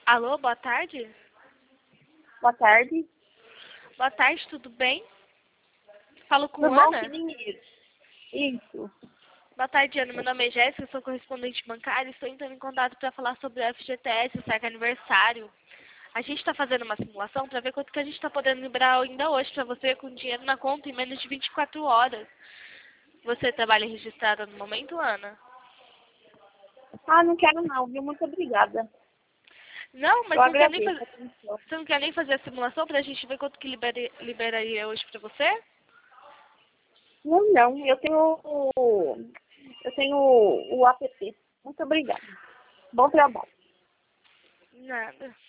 Alô, boa tarde? Boa tarde. Boa tarde, tudo bem? Falo com Tudo bom, Ana? Felipe? Isso. Boa tarde, Ana. Meu nome é Jéssica, sou correspondente bancária e estou entrando em contato para falar sobre o FGTS, o SEC aniversário. A gente está fazendo uma simulação para ver quanto que a gente está podendo liberar ainda hoje para você com dinheiro na conta em menos de 24 horas. Você trabalha registrada no momento, Ana? Ah, não quero não, viu? Muito obrigada. Não, mas Eu você não quer nem agradeço fazer, a atenção. você não quer nem fazer a simulação para a gente ver quanto que liberaria hoje para você? Não, eu tenho o app. Muito obrigada. Bom trabalho. Nada.